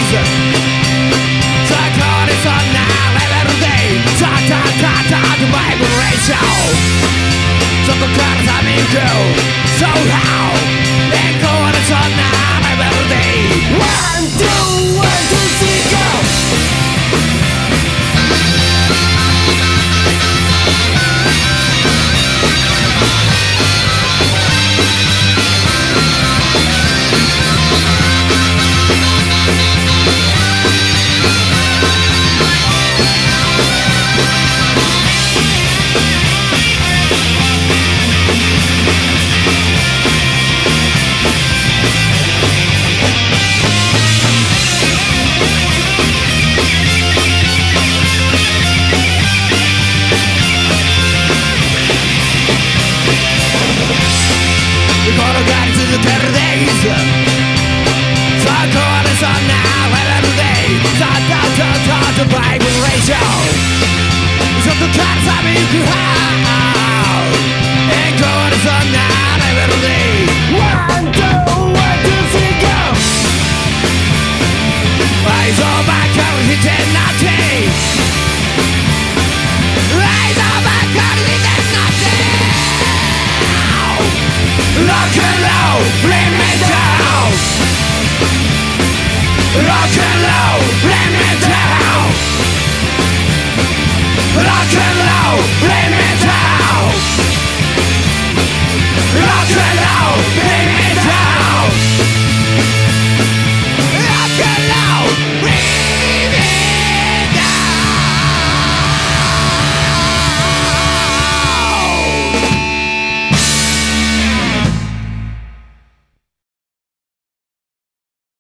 最高にそんなレベルでタタタタとバイブレーションそこからさみゆく So how 栄光にそんなレベルで One, two, one, two, three, go!そこからさみゆく How 栄光にそんなレベルで One, two, one, two, three, go! 愛情ばかりしてなって愛情ばかりしてなって Rock and roll, bring me down Rock and roll, bring me down Rock and roll, bring me down Rock and roll,